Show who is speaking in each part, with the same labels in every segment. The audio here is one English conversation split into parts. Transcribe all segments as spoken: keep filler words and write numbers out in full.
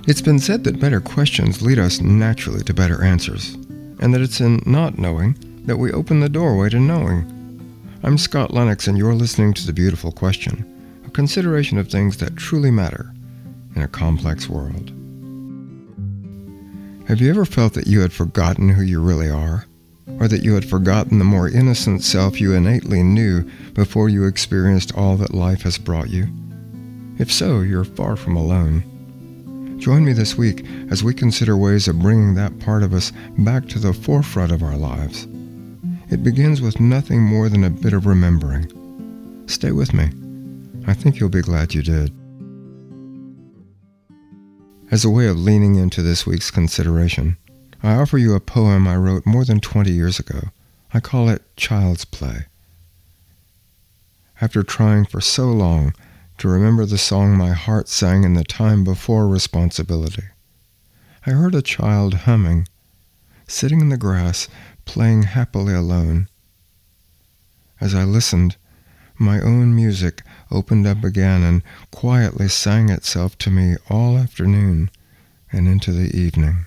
Speaker 1: It's been said that better questions lead us naturally to better answers, and that it's in not knowing that we open the doorway to knowing. I'm Scott Lennox, and you're listening to The Beautiful Question, a consideration of things that truly matter in a complex world. Have you ever felt that you had forgotten who you really are, or that you had forgotten the more innocent self you innately knew before you experienced all that life has brought you? If so, you're far from alone. Join me this week as we consider ways of bringing that part of us back to the forefront of our lives. It begins with nothing more than a bit of remembering. Stay with me. I think you'll be glad you did. As a way of leaning into this week's consideration, I offer you a poem I wrote more than twenty years ago. I call it Child's Play. After trying for so long to remember the song my heart sang in the time before responsibility, I heard a child humming, sitting in the grass, playing happily alone. As I listened, my own music opened up again and quietly sang itself to me all afternoon and into the evening.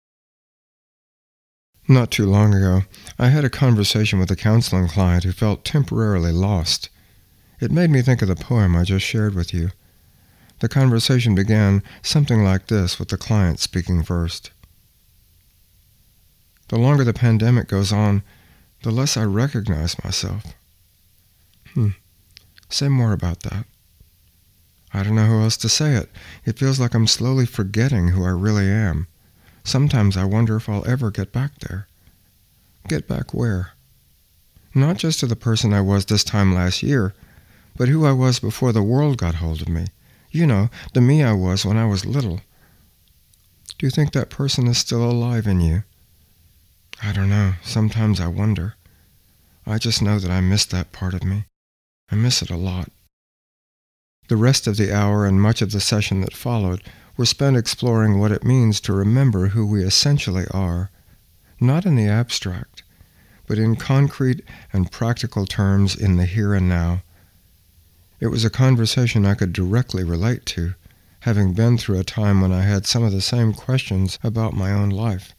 Speaker 1: Not too long ago, I had a conversation with a counseling client who felt temporarily lost. It made me think of the poem I just shared with you. The conversation began something like this, with the client speaking first. The longer the pandemic goes on, the less I recognize myself. Hmm. Say more about that. I don't know how else to say it. It feels like I'm slowly forgetting who I really am. Sometimes I wonder if I'll ever get back there. Get back where? Not just to the person I was this time last year, but who I was before the world got hold of me. You know, the me I was when I was little. Do you think that person is still alive in you? I don't know. Sometimes I wonder. I just know that I miss that part of me. I miss it a lot. The rest of the hour and much of the session that followed were spent exploring what it means to remember who we essentially are, not in the abstract, but in concrete and practical terms in the here and now. It was a conversation I could directly relate to, having been through a time when I had some of the same questions about my own life.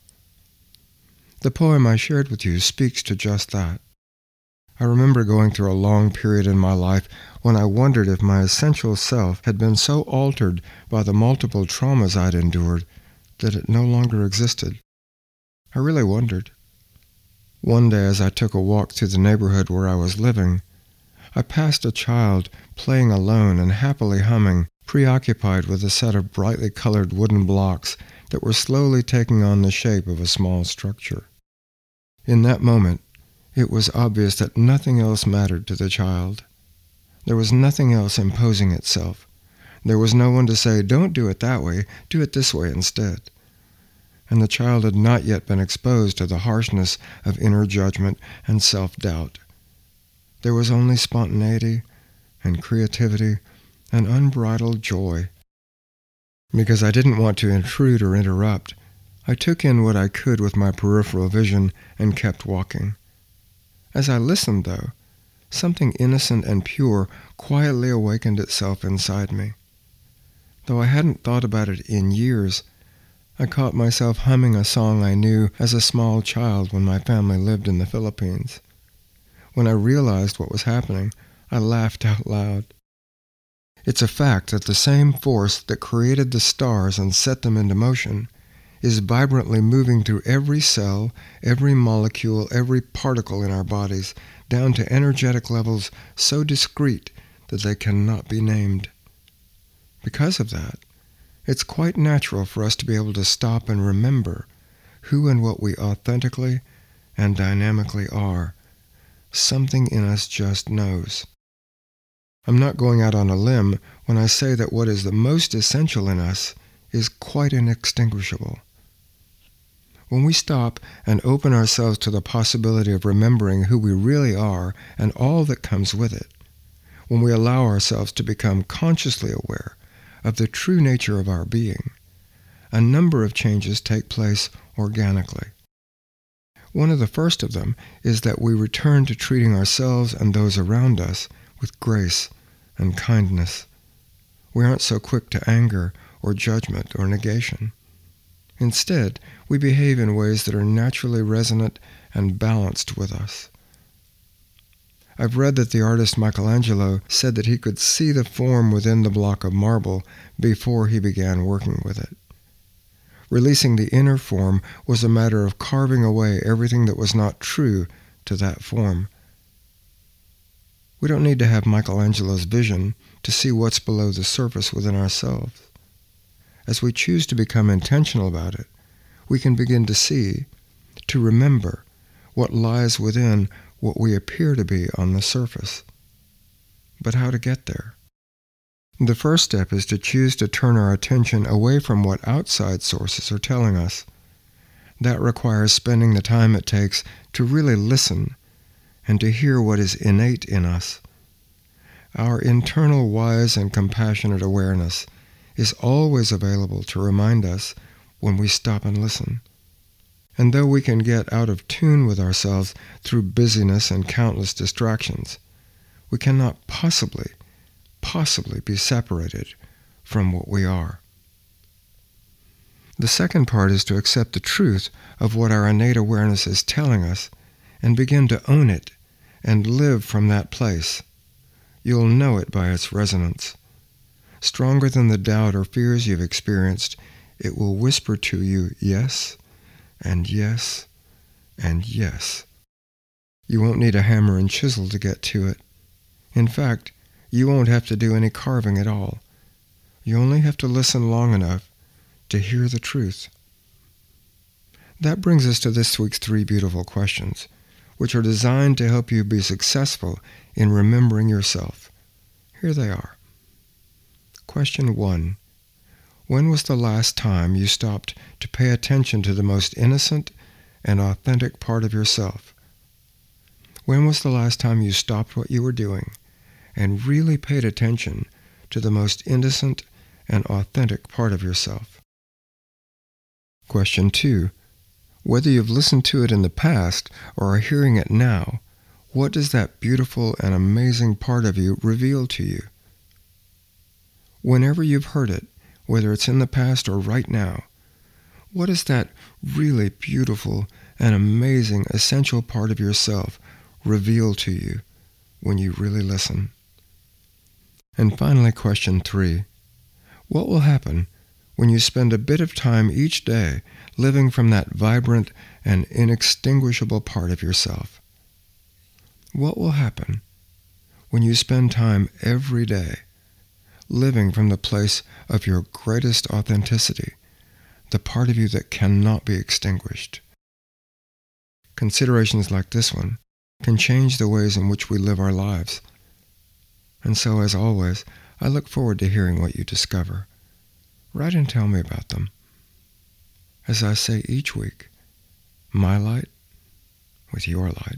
Speaker 1: The poem I shared with you speaks to just that. I remember going through a long period in my life when I wondered if my essential self had been so altered by the multiple traumas I'd endured that it no longer existed. I really wondered. One day, as I took a walk through the neighborhood where I was living, I passed a child playing alone and happily humming, preoccupied with a set of brightly colored wooden blocks that were slowly taking on the shape of a small structure. In that moment, it was obvious that nothing else mattered to the child. There was nothing else imposing itself. There was no one to say, "Don't do it that way, do it this way instead." And the child had not yet been exposed to the harshness of inner judgment and self-doubt. There was only spontaneity and creativity and unbridled joy. Because I didn't want to intrude or interrupt, I took in what I could with my peripheral vision and kept walking. As I listened, though, something innocent and pure quietly awakened itself inside me. Though I hadn't thought about it in years, I caught myself humming a song I knew as a small child when my family lived in the Philippines. When I realized what was happening, I laughed out loud. It's a fact that the same force that created the stars and set them into motion is vibrantly moving through every cell, every molecule, every particle in our bodies, down to energetic levels so discrete that they cannot be named. Because of that, it's quite natural for us to be able to stop and remember who and what we authentically and dynamically are. Something in us just knows. I'm not going out on a limb when I say that what is the most essential in us is quite inextinguishable. When we stop and open ourselves to the possibility of remembering who we really are and all that comes with it, when we allow ourselves to become consciously aware of the true nature of our being, a number of changes take place organically. One of the first of them is that we return to treating ourselves and those around us with grace and kindness. We aren't so quick to anger or judgment or negation. Instead, we behave in ways that are naturally resonant and balanced with us. I've read that the artist Michelangelo said that he could see the form within the block of marble before he began working with it. Releasing the inner form was a matter of carving away everything that was not true to that form. We don't need to have Michelangelo's vision to see what's below the surface within ourselves. As we choose to become intentional about it, we can begin to see, to remember, what lies within what we appear to be on the surface. But how to get there? The first step is to choose to turn our attention away from what outside sources are telling us. That requires spending the time it takes to really listen and to hear what is innate in us. Our internal wise and compassionate awareness is always available to remind us when we stop and listen. And though we can get out of tune with ourselves through busyness and countless distractions, we cannot possibly, possibly be separated from what we are. The second part is to accept the truth of what our innate awareness is telling us and begin to own it and live from that place. You'll know it by its resonance. Stronger than the doubt or fears you've experienced, it will whisper to you yes, and yes, and yes. You won't need a hammer and chisel to get to it. In fact, you won't have to do any carving at all. You only have to listen long enough to hear the truth. That brings us to this week's three beautiful questions, which are designed to help you be successful in remembering yourself. Here they are. Question one. When was the last time you stopped to pay attention to the most innocent and authentic part of yourself? When was the last time you stopped what you were doing and really paid attention to the most innocent and authentic part of yourself? Question two. Whether you've listened to it in the past or are hearing it now, what does that beautiful and amazing part of you reveal to you? Whenever you've heard it, whether it's in the past or right now, what is that really beautiful and amazing essential part of yourself reveal to you when you really listen? And finally, question three. What will happen when you spend a bit of time each day living from that vibrant and inextinguishable part of yourself? What will happen when you spend time every day living from the place of your greatest authenticity, the part of you that cannot be extinguished? Considerations like this one can change the ways in which we live our lives. And so, as always, I look forward to hearing what you discover. Write and tell me about them. As I say each week, my light with your light.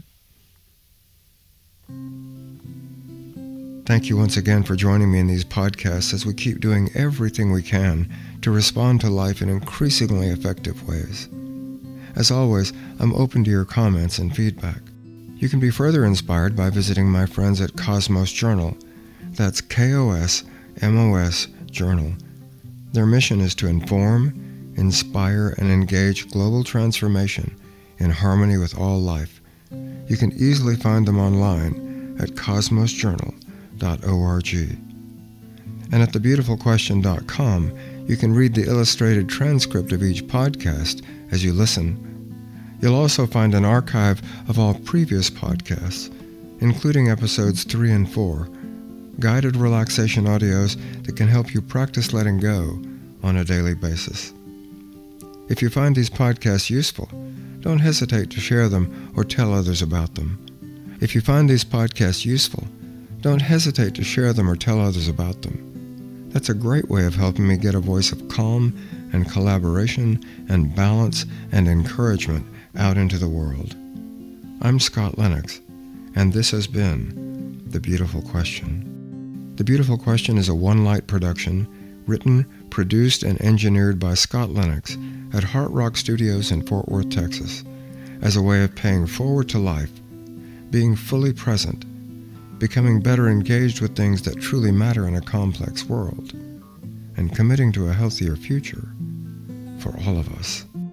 Speaker 1: Thank you once again for joining me in these podcasts as we keep doing everything we can to respond to life in increasingly effective ways. As always, I'm open to your comments and feedback. You can be further inspired by visiting my friends at Cosmos Journal. That's K O S M O S Journal. Their mission is to inform, inspire, and engage global transformation in harmony with all life. You can easily find them online at cosmos journal dot org. And at the beautiful question dot com, you can read the illustrated transcript of each podcast as you listen. You'll also find an archive of all previous podcasts, including episodes three and four, guided relaxation audios that can help you practice letting go on a daily basis. If you find these podcasts useful, don't hesitate to share them or tell others about them. If you find these podcasts useful, don't hesitate to share them or tell others about them. That's a great way of helping me get a voice of calm and collaboration and balance and encouragement out into the world. I'm Scott Lennox, and this has been The Beautiful Question. The Beautiful Question is a One Light production, written, produced, and engineered by Scott Lennox at Heart Rock Studios in Fort Worth, Texas, as a way of paying forward to life, being fully present, becoming better engaged with things that truly matter in a complex world. and committing to a healthier future for all of us.